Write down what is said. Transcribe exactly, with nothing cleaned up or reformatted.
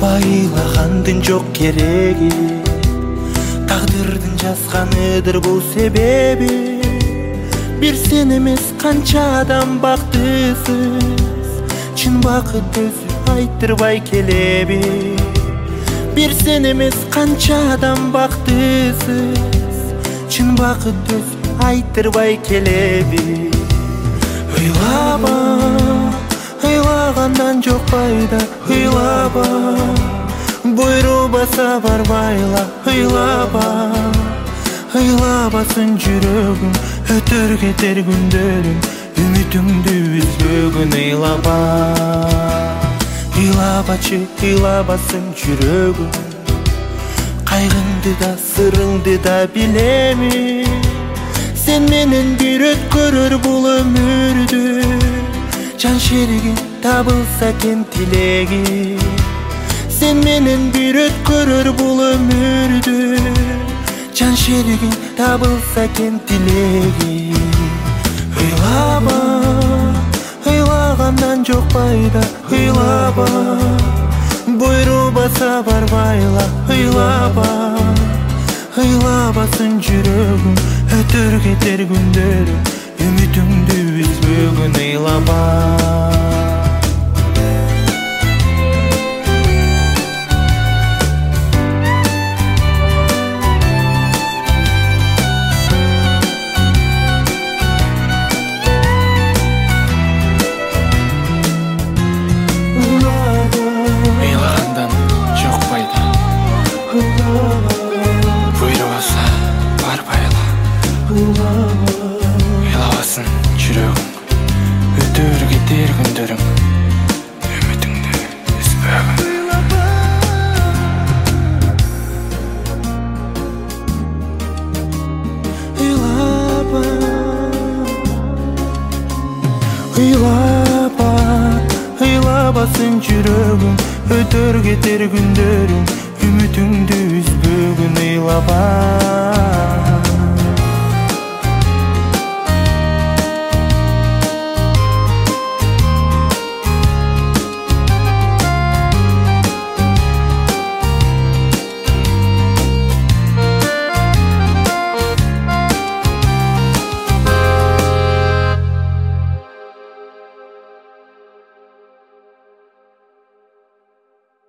байлагандын жок кереги, тагдырдын жазганыдыр бул себеби. Бир сен эмес канча адам бактысыз, чын бакыт өзү айтырбай келеби. Бир сен эмес канча адам бактысыз, чын бакыт өзү айтырбай келеби. Ыйлаба, ыйлагандан жок пайда, ыйлаба. Буйру баса барбайла, ыйлаба. Ыйлабасын жүрөгүң, өтөр кетер күндөрүң, үмүтүңдү үзбөгүн ыйлаба. Ыйлабачы, ыйлабасын жүрөгүң, кайгыңды да сырыңды да билеми. Сен менен бир өткөрөр бул өмүрдү, жан шеригин табылса экен тилеги. Сен менен бир өткөрөр бул өмүрдү, жан шеригин табылса экен тилеги. Ыйлаба, ыйлагандан жок пайда, ыйлаба. Буйру баса барбайла, ыйлаба. Ыйлабасын жүрөгүң, өтөр кетер күндөрүң, үмүтүңдү үзбөгүн ыйлаба. Ыйлабасын жүрөгүң, өтөр кетер күндөрүң, үмүтүңдү үзбөгүн. Ыйлаба, ыйлаба, ыйлабасын жүрөгүң, өтөр кетер күндөрүң, үмүтүңдү үзбөгүн ыйлаба.